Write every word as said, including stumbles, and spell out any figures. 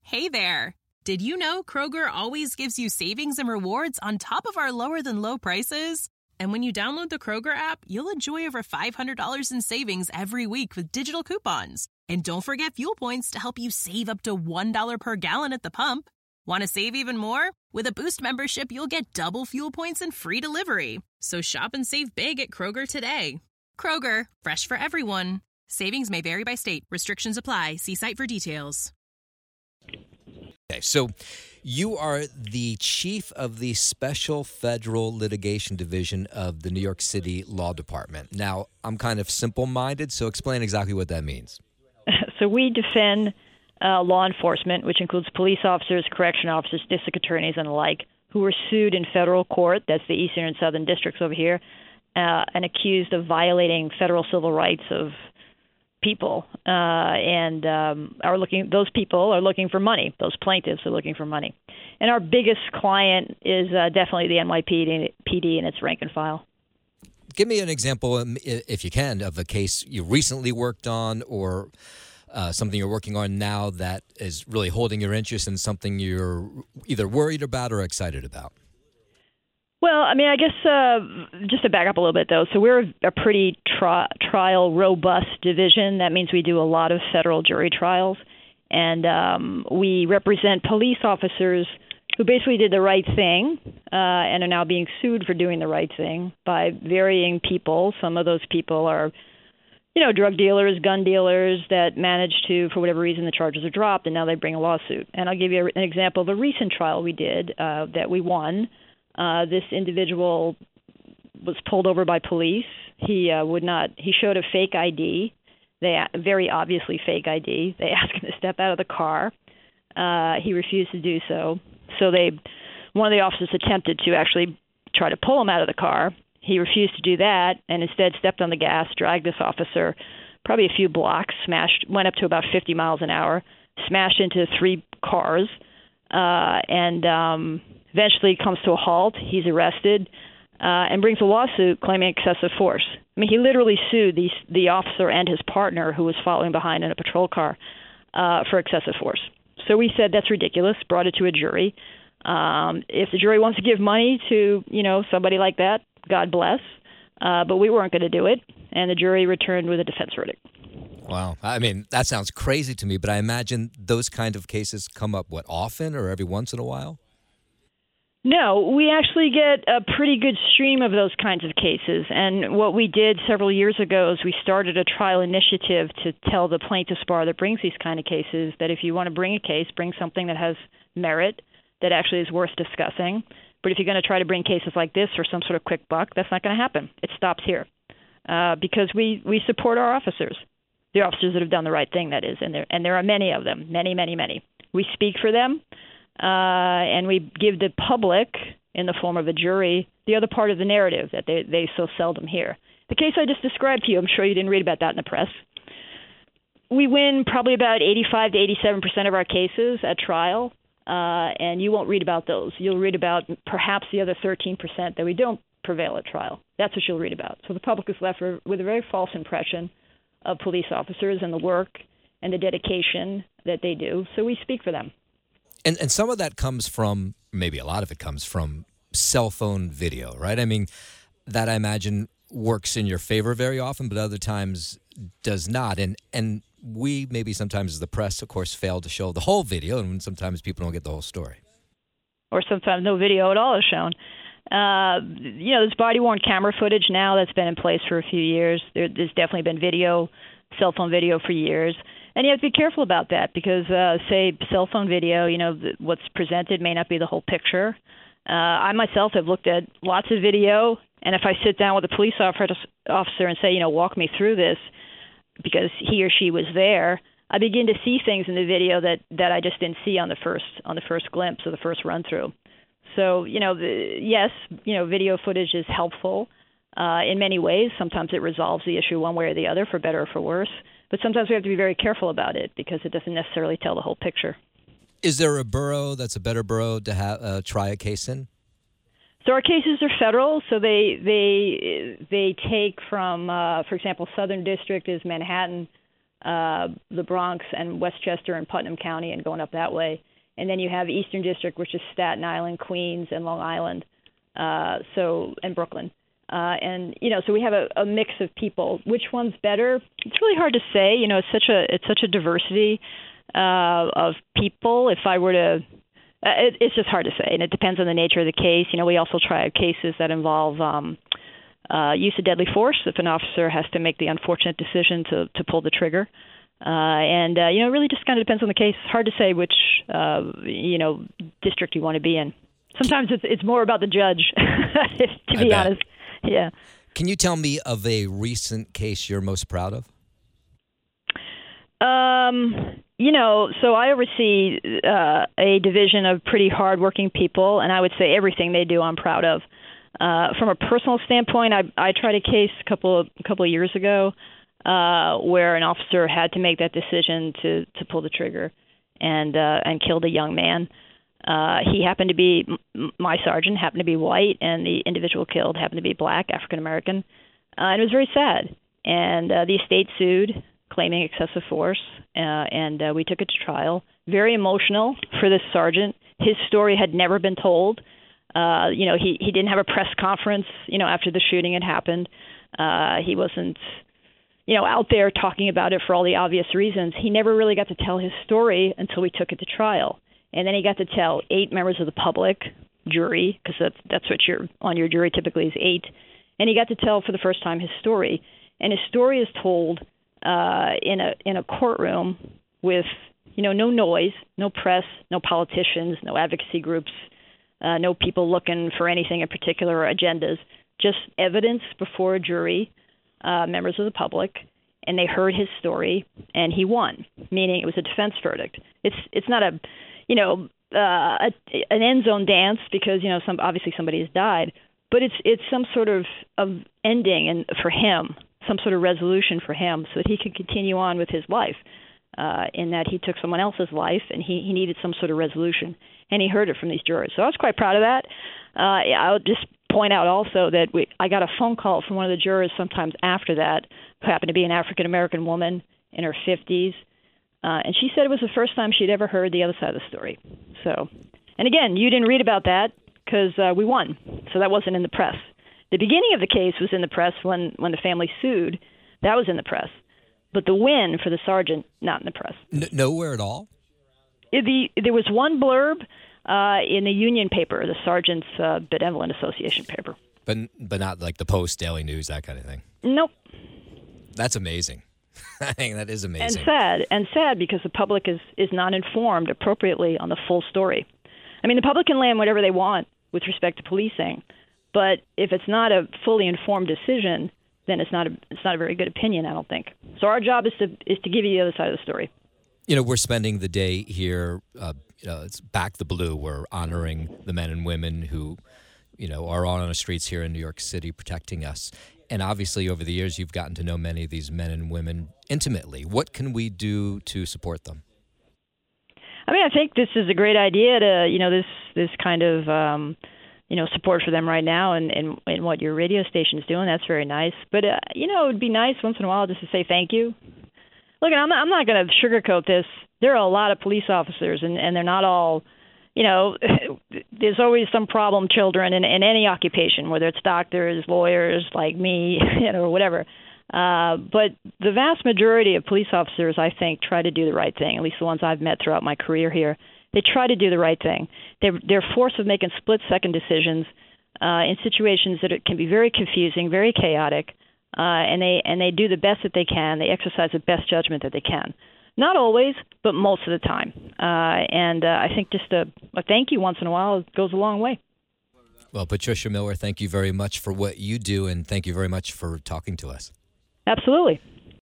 Hey there! Did you know Kroger always gives you savings and rewards on top of our lower-than-low prices? And when you download the Kroger app, you'll enjoy over five hundred dollars in savings every week with digital coupons. And don't forget fuel points to help you save up to one dollar per gallon at the pump. Want to save even more? With a Boost membership, you'll get double fuel points and free delivery. So shop and save big at Kroger today. Kroger, fresh for everyone. Savings may vary by state. Restrictions apply. See site for details. Okay, so you are the chief of the Special Federal Litigation Division of the New York City Law Department. Now, I'm kind of simple-minded, so explain exactly what that means. So we defend uh, law enforcement, which includes police officers, correction officers, district attorneys, and the like, who were sued in federal court, that's the Eastern and Southern Districts over here, uh, and accused of violating federal civil rights of people. Uh, and um, are looking; those people are looking for money. Those plaintiffs are looking for money. And our biggest client is uh, definitely the N Y P D and its rank and file. Give me an example, if you can, of a case you recently worked on or uh, something you're working on now that is really holding your interest and something you're either worried about or excited about. Well, I mean, I guess uh, just to back up a little bit, though, so we're a pretty tri- trial robust division. That means we do a lot of federal jury trials, and um, we represent police officers who basically did the right thing uh, and are now being sued for doing the right thing by varying people. Some of those people are, you know, drug dealers, gun dealers that managed to, for whatever reason, the charges are dropped, and now they bring a lawsuit. And I'll give you an example of a recent trial we did uh, that we won. Uh, this individual was pulled over by police. He uh, would not. He showed a fake I D. They very obviously fake I D. They asked him to step out of the car. Uh, he refused to do so. So they, one of the officers attempted to actually try to pull him out of the car. He refused to do that, and instead stepped on the gas, dragged this officer probably a few blocks, smashed, went up to about fifty miles an hour, smashed into three cars, uh, and um, eventually comes to a halt. He's arrested uh, and brings a lawsuit claiming excessive force. I mean, he literally sued the, the officer and his partner who was following behind in a patrol car uh, for excessive force. So we said that's ridiculous, brought it to a jury. Um, if the jury wants to give money to, you know, somebody like that, God bless. Uh, but we weren't going to do it, and the jury returned with a defense verdict. Wow. I mean, that sounds crazy to me, but I imagine those kind of cases come up, what, often or every once in a while? No, we actually get a pretty good stream of those kinds of cases. And what we did several years ago is we started a trial initiative to tell the plaintiffs bar that brings these kind of cases that if you want to bring a case, bring something that has merit, that actually is worth discussing. But if you're going to try to bring cases like this for some sort of quick buck, that's not going to happen. It stops here uh, because we, we support our officers, the officers that have done the right thing, that is. And there, and there are many of them, many, many, many. We speak for them. Uh, and we give the public, in the form of a jury, the other part of the narrative that they, they so seldom hear. The case I just described to you, I'm sure you didn't read about that in the press. We win probably about eighty-five to eighty-seven percent of our cases at trial, uh, and you won't read about those. You'll read about perhaps the other thirteen percent that we don't prevail at trial. That's what you'll read about. So the public is left with a very false impression of police officers and the work and the dedication that they do. So we speak for them. And and some of that comes from, maybe a lot of it comes from cell phone video, right? I mean, that I imagine works in your favor very often, but other times does not. And and we maybe sometimes as the press, of course, fail to show the whole video, and sometimes people don't get the whole story. Or sometimes no video at all is shown. Uh, you know, there's body-worn camera footage now that's been in place for a few years. There, there's definitely been video, cell phone video for years. And you have to be careful about that because, uh, say, cell phone video, you know, th- what's presented may not be the whole picture. Uh, I myself have looked at lots of video, and if I sit down with a police officer and say, you know, walk me through this because he or she was there, I begin to see things in the video that, that I just didn't see on the first on the first glimpse or the first run-through. So, you know, the, yes, you know, video footage is helpful uh, in many ways. Sometimes it resolves the issue one way or the other, for better or for worse. But sometimes we have to be very careful about it because it doesn't necessarily tell the whole picture. Is there a borough that's a better borough to ha- uh, try a case in? So our cases are federal, so they they they take from, uh, for example, Southern District is Manhattan, uh, the Bronx and Westchester and Putnam County and going up that way. And then you have Eastern District, which is Staten Island, Queens, and Long Island, uh, so and Brooklyn. Uh, and you know, so we have a, a mix of people. Which one's better? It's really hard to say. You know, it's such a it's such a diversity uh, of people. If I were to, uh, it, it's just hard to say, and it depends on the nature of the case. You know, we also try cases that involve um, uh, use of deadly force if an officer has to make the unfortunate decision to to pull the trigger. Uh, and uh, you know, it really just kind of depends on the case. It's hard to say which uh, you know district you want to be in. Sometimes it's it's more about the judge, to be honest. Yeah. Can you tell me of a recent case you're most proud of? Um, you know, so I oversee uh, a division of pretty hardworking people, and I would say everything they do I'm proud of. Uh, from a personal standpoint, I, I tried a case a couple of, a couple of years ago uh, where an officer had to make that decision to, to pull the trigger and uh, and killed a young man. Uh, he happened to be, my sergeant happened to be white, and the individual killed happened to be black, African American. Uh, and it was very sad. And uh, the estate sued, claiming excessive force, uh, and uh, we took it to trial. Very emotional for this sergeant. His story had never been told. Uh, you know, he, he didn't have a press conference, you know, after the shooting had happened. Uh, he wasn't, you know, out there talking about it for all the obvious reasons. He never really got to tell his story until we took it to trial. And then he got to tell eight members of the public, jury, because that's, that's what you're on your jury typically is eight. And he got to tell for the first time his story. And his story is told uh, in a in a courtroom with, you know, no noise, no press, no politicians, no advocacy groups, uh, no people looking for anything in particular or agendas, just evidence before a jury, uh, members of the public. And they heard his story, and he won, meaning it was a defense verdict. It's it's not a you know, uh, a, an end zone dance because, you know, some obviously somebody has died, but it's it's some sort of, of ending and for him, some sort of resolution for him so that he could continue on with his life uh, in that he took someone else's life and he, he needed some sort of resolution, and he heard it from these jurors. So I was quite proud of that. Uh, I'll just point out also that we I got a phone call from one of the jurors sometimes after that who happened to be an African-American woman in her fifties. Uh, and she said it was the first time she'd ever heard the other side of the story. So, and again, you didn't read about that because uh, we won, so that wasn't in the press. The beginning of the case was in the press when, when the family sued. That was in the press. But the win for the sergeant, not in the press. N- nowhere at all? It, the, there was one blurb uh, in the union paper, the Sergeant's uh, Benevolent Association paper. But but not like the Post, Daily News, that kind of thing? Nope. That's amazing. I think that is amazing. And sad, and sad because the public is, is not informed appropriately on the full story. I mean, the public can land whatever they want with respect to policing, but if it's not a fully informed decision, then it's not a it's not a very good opinion, I don't think. So our job is to is to give you the other side of the story. You know, we're spending the day here. Uh, you know, it's Back the Blue. We're honoring the men and women who, you know, are on the streets here in New York City protecting us. And obviously, over the years, you've gotten to know many of these men and women intimately. What can we do to support them? I mean, I think this is a great idea to, you know, this this kind of, um, you know, support for them right now and, and, and what your radio station is doing. That's very nice. But, uh, you know, it would be nice once in a while just to say thank you. Look, I'm not, I'm not going to sugarcoat this. There are a lot of police officers, and, and they're not all, you know, there's always some problem children in, in any occupation, whether it's doctors, lawyers like me, you know, or whatever. Uh, but the vast majority of police officers, I think, try to do the right thing, at least the ones I've met throughout my career here. They try to do the right thing. They're, they're forced with making split-second decisions uh, in situations that it can be very confusing, very chaotic, uh, and they and they do the best that they can. They exercise the best judgment that they can. Not always, but most of the time. Uh, and uh, I think just a, a thank you once in a while goes a long way. Well, Patricia Miller, thank you very much for what you do, and thank you very much for talking to us. Absolutely.